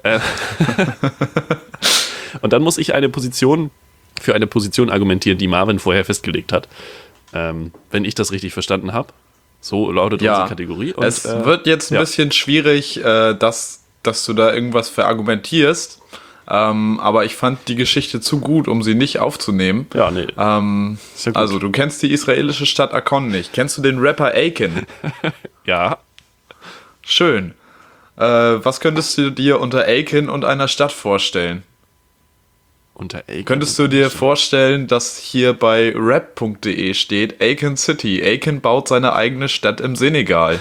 Und dann muss ich für eine Position argumentieren, die Marvin vorher festgelegt hat. Wenn ich das richtig verstanden habe. So lautet unsere Kategorie. Und, es wird jetzt ein bisschen schwierig, dass du da irgendwas verargumentierst. Aber ich fand die Geschichte zu gut, um sie nicht aufzunehmen. Ja, nee. Ist ja gut. Also, du kennst die israelische Stadt Akkon nicht. Kennst du den Rapper Akon? Ja. Schön. Was könntest du dir unter Akon und einer Stadt vorstellen? Unter Akon. Könntest du dir vorstellen, dass hier bei rap.de steht, Akon City, Akon baut seine eigene Stadt im Senegal?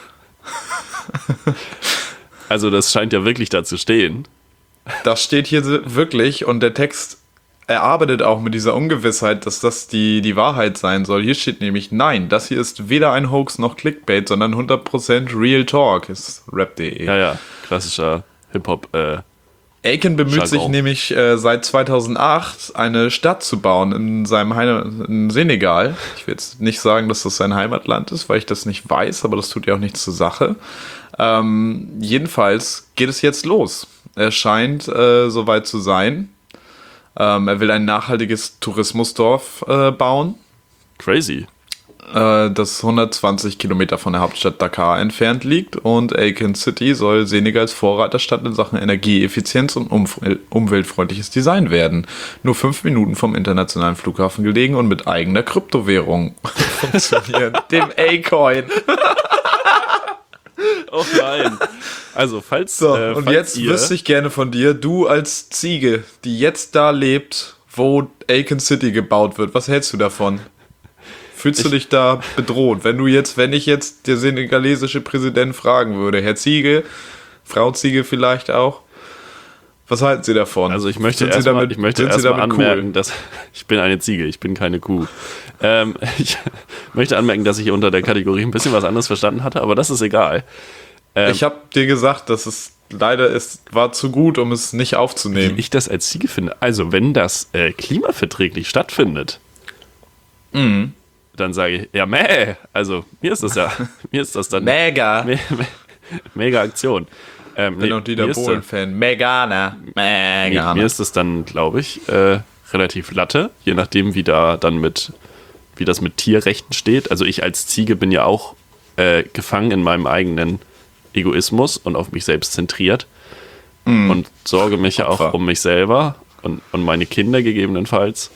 Also das scheint ja wirklich da zu stehen. Das steht hier wirklich und der Text erarbeitet auch mit dieser Ungewissheit, dass das die Wahrheit sein soll. Hier steht nämlich, nein, das hier ist weder ein Hoax noch Clickbait, sondern 100% Real Talk, ist rap.de. Ja, klassischer Hip-Hop. Akon bemüht sich nämlich seit 2008, eine Stadt zu bauen in seinem in Senegal. Ich will jetzt nicht sagen, dass das sein Heimatland ist, weil ich das nicht weiß, aber das tut ja auch nichts zur Sache. Jedenfalls geht es jetzt los. Er scheint soweit zu sein. Er will ein nachhaltiges Tourismusdorf bauen. Crazy. Das 120 Kilometer von der Hauptstadt Dakar entfernt liegt, und Akon City soll Senegals Vorreiterstadt in Sachen Energieeffizienz und umweltfreundliches Design werden. Nur 5 Minuten vom internationalen Flughafen gelegen und mit eigener Kryptowährung funktionieren, dem A-Coin. Oh nein. Also, falls und jetzt wüsste ich gerne von dir, du als Ziege, die jetzt da lebt, wo Akon City gebaut wird, was hältst du davon? Fühlst du dich da bedroht? Wenn ich jetzt der senegalesische Präsident fragen würde, Herr Ziege, Frau Ziege vielleicht auch, was halten Sie davon? Also ich möchte erstmal anmerken, dass ich bin eine Ziege, ich bin keine Kuh. Ich möchte anmerken, dass ich unter der Kategorie ein bisschen was anderes verstanden hatte, aber das ist egal. Ich habe dir gesagt, dass es leider war zu gut, um es nicht aufzunehmen. Wie ich das als Ziege finde. Also wenn das klimaverträglich stattfindet, dann sage ich, ja, also mir ist das dann mega. Mega Aktion. Bin auch Dieter Bohlen-Fan. Megana. Mir ist das dann, glaube ich, relativ Latte, je nachdem, wie das mit Tierrechten steht. Also ich als Ziege bin ja auch gefangen in meinem eigenen Egoismus und auf mich selbst zentriert und sorge mich ja auch um mich selber und meine Kinder gegebenenfalls.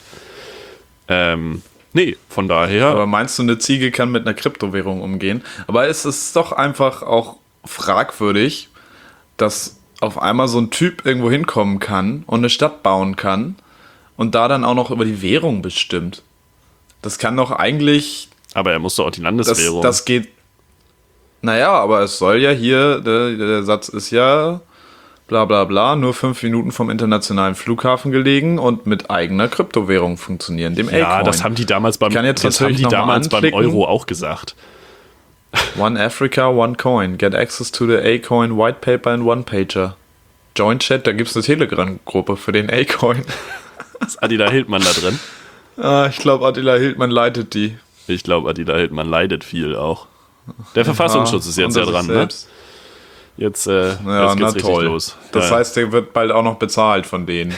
Nee, von daher. Aber meinst du, eine Ziege kann mit einer Kryptowährung umgehen? Aber es ist doch einfach auch fragwürdig, dass auf einmal so ein Typ irgendwo hinkommen kann und eine Stadt bauen kann und da dann auch noch über die Währung bestimmt. Das kann doch eigentlich... Aber er muss doch auch die Landeswährung. Das geht... Naja, aber es soll ja hier, der Satz ist ja... bla bla bla, nur 5 Minuten vom internationalen Flughafen gelegen und mit eigener Kryptowährung funktionieren, dem A-Coin. Ja, das haben die damals beim Euro auch gesagt. One Africa, one coin. Get access to the A-Coin White Paper and One Pager. Join Chat, da gibt es eine Telegram-Gruppe für den A-Coin. Ist Attila Hildmann da drin? Ich glaube, Attila Hildmann leitet die. Ich glaube, Attila Hildmann leidet viel auch. Der Verfassungsschutz ist jetzt ja dran, ne? Jetzt geht's richtig los. Das heißt, der wird bald auch noch bezahlt von denen.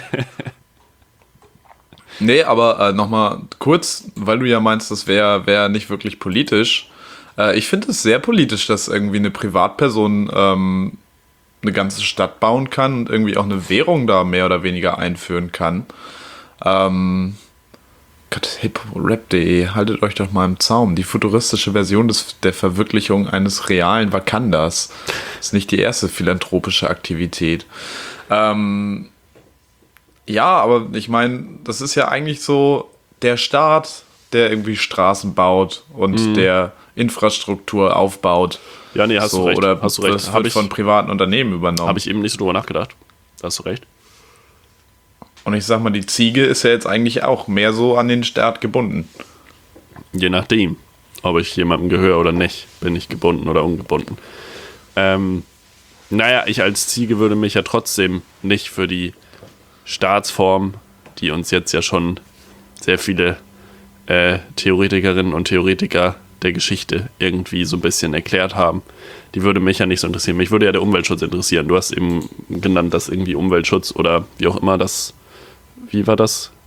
Nee, aber nochmal kurz, weil du ja meinst, das wäre nicht wirklich politisch. Ich finde es sehr politisch, dass irgendwie eine Privatperson eine ganze Stadt bauen kann und irgendwie auch eine Währung da mehr oder weniger einführen kann. Hiprap.de, haltet euch doch mal im Zaum. Die futuristische Version der Verwirklichung eines realen Wakandas ist nicht die erste philanthropische Aktivität. Ja, aber ich meine, das ist ja eigentlich so der Staat, der irgendwie Straßen baut und der Infrastruktur aufbaut. Ja, nee, hast du recht. Oder das wird von privaten Unternehmen übernommen. Habe ich eben nicht so drüber nachgedacht. Da hast du recht. Und ich sag mal, die Ziege ist ja jetzt eigentlich auch mehr so an den Staat gebunden. Je nachdem, ob ich jemandem gehöre oder nicht, bin ich gebunden oder ungebunden. Naja, ich als Ziege würde mich ja trotzdem nicht für die Staatsform, die uns jetzt ja schon sehr viele Theoretikerinnen und Theoretiker der Geschichte irgendwie so ein bisschen erklärt haben, die würde mich ja nicht so interessieren. Mich würde ja der Umweltschutz interessieren. Du hast eben genannt, dass irgendwie Umweltschutz oder wie auch immer das, wie war das?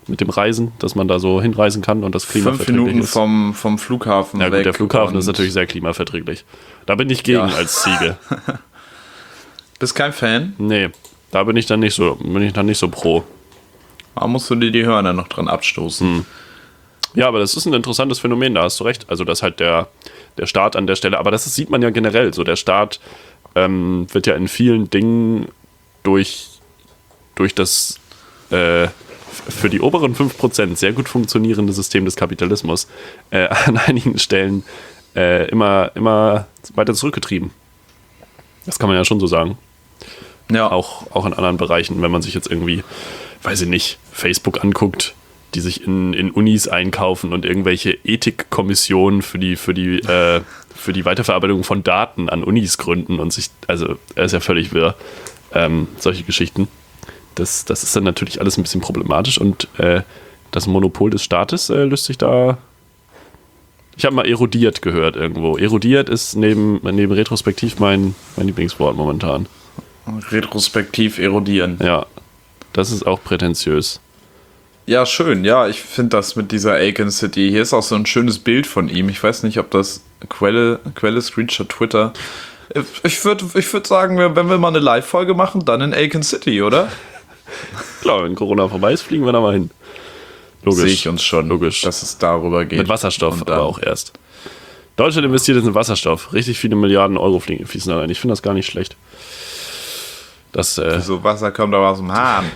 mit dem Reisen, dass man da so hinreisen kann und das 5 klimaverträglich Minuten ist. vom Flughafen Ja weg. gut, der Flughafen ist und natürlich sehr klimaverträglich. Da bin ich gegen Ja. als Ziege. Bist kein Fan? Nee, da bin ich dann nicht so pro. Da musst du dir die Hörner noch dran abstoßen. Ja, aber das ist ein interessantes Phänomen, da hast du recht. Also das halt der Staat an der Stelle, aber das sieht man ja generell so. Der Staat wird ja in vielen Dingen durch das für die oberen 5% sehr gut funktionierende System des Kapitalismus an einigen Stellen immer weiter zurückgetrieben. Das kann man ja schon so sagen. Ja. Auch in anderen Bereichen, wenn man sich jetzt irgendwie, weiß ich nicht, Facebook anguckt, die sich in Unis einkaufen und irgendwelche Ethikkommissionen für die Weiterverarbeitung von Daten an Unis gründen und sich, also er ist ja völlig wirr, solche Geschichten. Das ist dann natürlich alles ein bisschen problematisch und das Monopol des Staates löst sich da. Ich habe mal erodiert gehört irgendwo. Erodiert ist neben retrospektiv mein Lieblingswort momentan. Retrospektiv erodieren. Ja, das ist auch prätentiös. Ja, schön. Ja, ich finde das mit dieser Aiken City. Hier ist auch so ein schönes Bild von ihm. Ich weiß nicht, ob das Quelle Screenshot Twitter. Ich würd sagen, wenn wir mal eine Live-Folge machen, dann in Aiken City, oder? Klar, wenn Corona vorbei ist, fliegen wir da mal hin. Logisch. Sehe ich uns schon, Logisch. dass es darüber geht. Mit Wasserstoff Und dann- aber auch erst. Deutschland investiert jetzt in Wasserstoff. Richtig viele Milliarden Euro fließen da rein. Ich finde das gar nicht schlecht. Das, So Wasser kommt aber aus dem Hahn.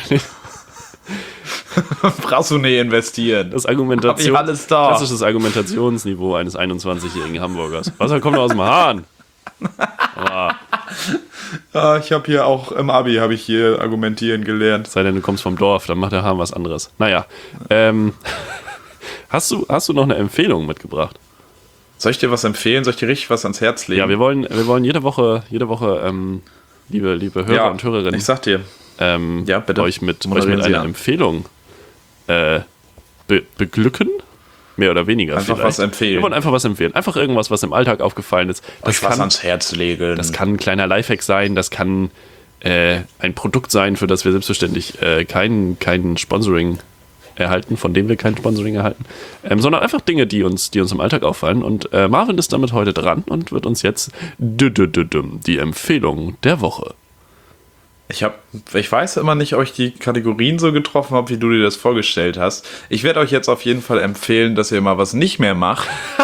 Brauchst du nicht investieren. das Argumentation, Hab ich alles da. klassisches Argumentationsniveau eines 21-jährigen Hamburgers. Wasser kommt aus dem Hahn. Ja, ich habe hier auch im Abi habe ich hier argumentieren gelernt. Sei denn, du kommst vom Dorf, dann macht der Hahn was anderes. Naja. Hast du noch eine Empfehlung mitgebracht? Soll ich dir was empfehlen? Soll ich dir richtig was ans Herz legen? Ja, wir wollen jede Woche liebe Hörer und Hörerinnen, Ich sag dir. Ja, bitte. euch mit Moderieren Sie einer an. Empfehlung beglücken. Mehr oder weniger. Einfach vielleicht. was empfehlen. Wir wollen einfach was empfehlen. Einfach irgendwas, was im Alltag aufgefallen ist. Euch was ans Herz legen. Das kann ein kleiner Lifehack sein, das kann ein Produkt sein, für das wir selbstverständlich kein Sponsoring erhalten, von dem wir kein Sponsoring erhalten, sondern einfach Dinge, die uns im Alltag auffallen. Und Marvin ist damit heute dran und wird uns jetzt die Empfehlung der Woche. Ich weiß immer nicht, ob ich die Kategorien so getroffen habe, wie du dir das vorgestellt hast. Ich werde euch jetzt auf jeden Fall empfehlen, dass ihr mal was nicht mehr macht.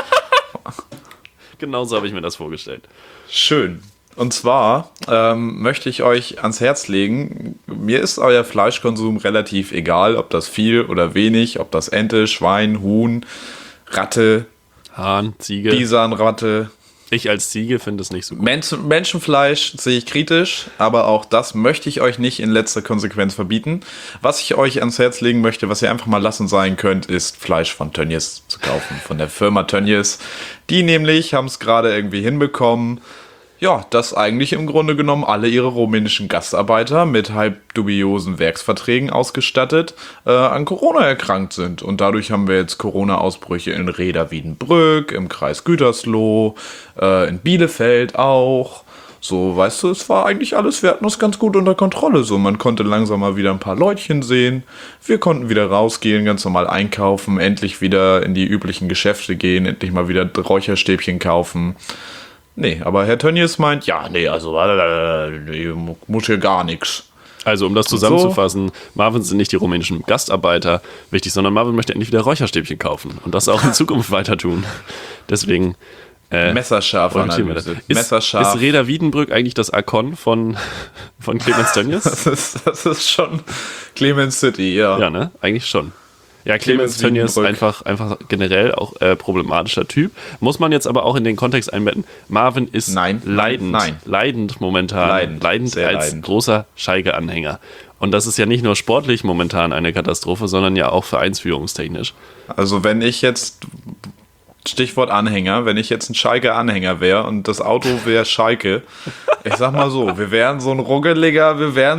Genauso habe ich mir das vorgestellt. Schön. Und zwar möchte ich euch ans Herz legen, mir ist euer Fleischkonsum relativ egal, ob das viel oder wenig, ob das Ente, Schwein, Huhn, Ratte, Hahn, Ziege. Bisanratte. Ich als Ziege finde es nicht so gut. Menschenfleisch sehe ich kritisch, aber auch das möchte ich euch nicht in letzter Konsequenz verbieten. Was ich euch ans Herz legen möchte, was ihr einfach mal lassen sein könnt, ist Fleisch von Tönnies zu kaufen, von der Firma Tönnies. Die nämlich haben es gerade irgendwie hinbekommen, ja, dass eigentlich im Grunde genommen alle ihre rumänischen Gastarbeiter mit halb dubiosen Werksverträgen ausgestattet an Corona erkrankt sind. Und dadurch haben wir jetzt Corona-Ausbrüche in Reda-Wiedenbrück, im Kreis Gütersloh, in Bielefeld auch. So, weißt du, es war eigentlich alles, wir hatten das ganz gut unter Kontrolle. So, man konnte langsam mal wieder ein paar Leutchen sehen. Wir konnten wieder rausgehen, ganz normal einkaufen, endlich wieder in die üblichen Geschäfte gehen, endlich mal wieder Räucherstäbchen kaufen. Nee, aber Herr Tönnies meint, ja, nee, also muss hier gar nichts. Also, um das zusammenzufassen, Marvin sind nicht die rumänischen Gastarbeiter wichtig, sondern Marvin möchte endlich wieder Räucherstäbchen kaufen und das auch in Zukunft weiter tun. Deswegen Messerscharf orientieren wir das. Analyse. Ist Messerscharf. Reda Wiedenbrück eigentlich das Akon von Clemens Tönnies? Das ist schon Clemens City, ja. Ja, ne? Eigentlich schon. Ja, Clemens Tönnies Wiedenbrück. einfach generell auch problematischer Typ. Muss man jetzt aber auch in den Kontext einbetten. Marvin ist leidend momentan. Leidend sehr als leidend. großer Schalke-Anhänger. Und das ist ja nicht nur sportlich momentan eine Katastrophe, sondern ja auch vereinsführungstechnisch. Also wenn ich jetzt, Stichwort Anhänger, wenn ich jetzt ein Schalke-Anhänger wäre und das Auto wäre Schalke, ich sag mal so, wir wären so ein ruggeliger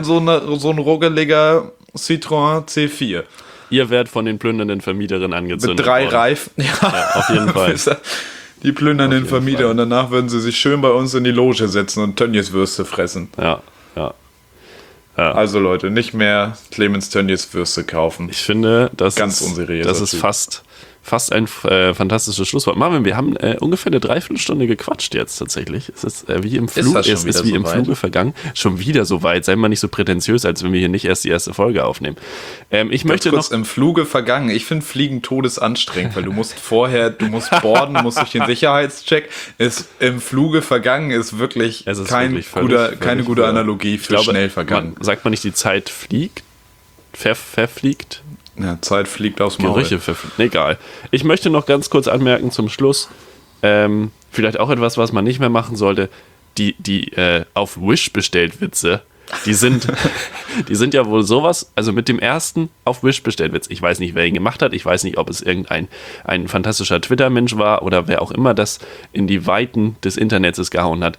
Citroën C4. Ihr werdet von den plündernden Vermieterinnen angezündet. Mit 3 worden. Reifen. Ja, auf jeden Fall. Die plündern den Vermieter Fall. und danach würden sie sich schön bei uns in die Loge setzen und Tönnies Würste fressen. Ja. Ja. Also Leute, nicht mehr Clemens Tönnies Würste kaufen. Ich finde, das Ganz ist, unseriöser das ist Typ. fast ein fantastisches Schlusswort. Marvin, wir haben ungefähr eine Dreiviertelstunde gequatscht jetzt tatsächlich. Es ist wie im Flug, das schon es wieder ist wie so im weit? Fluge vergangen. Schon wieder so weit. Sei mal nicht so prätentiös, als wenn wir hier nicht erst die erste Folge aufnehmen. Ich möchte Kurz noch... im Fluge vergangen. Ich finde Fliegen todesanstrengend, weil du musst boarden, musst durch den Sicherheitscheck. Im Fluge vergangen ist wirklich Es ist keine wirklich völlig gute wirr. Analogie für schnell vergangen. Sagt man nicht, die Zeit fliegt? Verfliegt? Ja, Zeit fliegt aufs Maul. Gerüche verfliegt. Egal. Ich möchte noch ganz kurz anmerken zum Schluss, vielleicht auch etwas, was man nicht mehr machen sollte, die auf Wish bestellt Witze, die sind ja wohl sowas, also mit dem ersten auf Wish bestellt Witz. Ich weiß nicht, wer ihn gemacht hat, ich weiß nicht, ob es ein fantastischer Twitter-Mensch war oder wer auch immer das in die Weiten des Internets gehauen hat.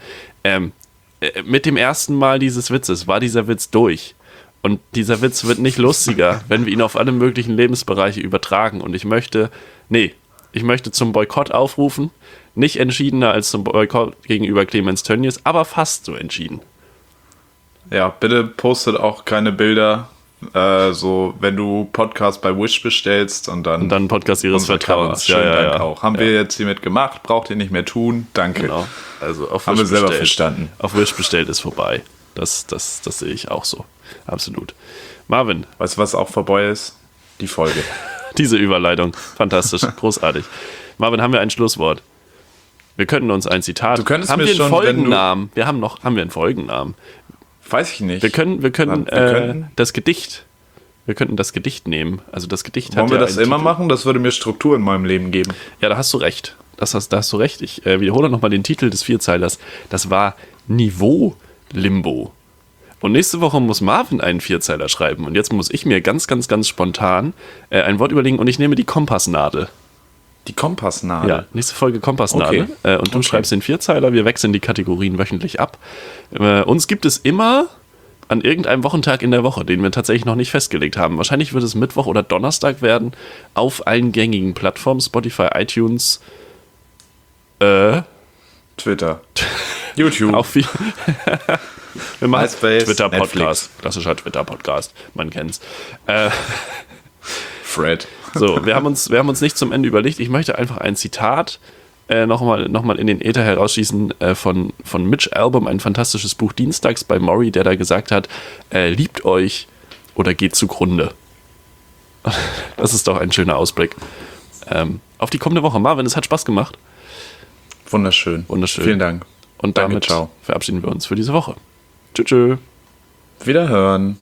Mit dem ersten Mal dieses Witzes war dieser Witz durch. Und dieser Witz wird nicht lustiger, wenn wir ihn auf alle möglichen Lebensbereiche übertragen. Und ich möchte zum Boykott aufrufen. Nicht entschiedener als zum Boykott gegenüber Clemens Tönnies, aber fast so entschieden. Ja, bitte postet auch keine Bilder, so wenn du Podcast bei Wish bestellst und dann Podcast ihres unsere Vertrauens. Cover. Schönen Dank auch. Haben wir jetzt hiermit gemacht, braucht ihr nicht mehr tun. Danke. Genau. Also auf Haben Wish wir selber bestellt. verstanden. Auf Wish bestellt ist vorbei. Das sehe ich auch so. Absolut. Marvin, Weißt du, was auch vorbei ist? Die Folge. diese Überleitung. Fantastisch. Großartig. Marvin, haben wir ein Schlusswort? Wir könnten uns ein Zitat. Du könntest haben mir wir einen schon, wenn du- Folgennamen? Haben wir einen Folgennamen? Weiß ich nicht. Wir könnten könnten- das Gedicht. Wir könnten das Gedicht nehmen. Also das Gedicht Wollen hat wir ja das einen immer Titel. machen? Das würde mir Struktur in meinem Leben geben. Ja, da hast du recht. Da hast du recht. Ich wiederhole nochmal den Titel des Vierzeilers. Das war Niveau-Limbo. Und nächste Woche muss Marvin einen Vierzeiler schreiben. Und jetzt muss ich mir ganz, ganz, ganz spontan ein Wort überlegen und ich nehme die Kompassnadel. Die Kompassnadel. Ja, nächste Folge Kompassnadel. Okay. Und du schreibst den Vierzeiler. Wir wechseln die Kategorien wöchentlich ab. Uns gibt es immer an irgendeinem Wochentag in der Woche, den wir tatsächlich noch nicht festgelegt haben. Wahrscheinlich wird es Mittwoch oder Donnerstag werden. Auf allen gängigen Plattformen. Spotify, iTunes, Twitter. YouTube. auch viel. Wir machen MySpace, Twitter-Podcast. Netflix. Klassischer Twitter-Podcast. Man kennt's. Fred. So, wir haben uns nicht zum Ende überlegt. Ich möchte einfach ein Zitat nochmal in den Äther herausschießen von Mitch Albom, ein fantastisches Buch Dienstags bei Maury, der da gesagt hat, liebt euch oder geht zugrunde. Das ist doch ein schöner Ausblick. Auf die kommende Woche. Marvin, es hat Spaß gemacht. Wunderschön. Wunderschön. Vielen Dank. Und Danke, damit ciao. verabschieden wir uns für diese Woche. Tschüss. Wiederhören.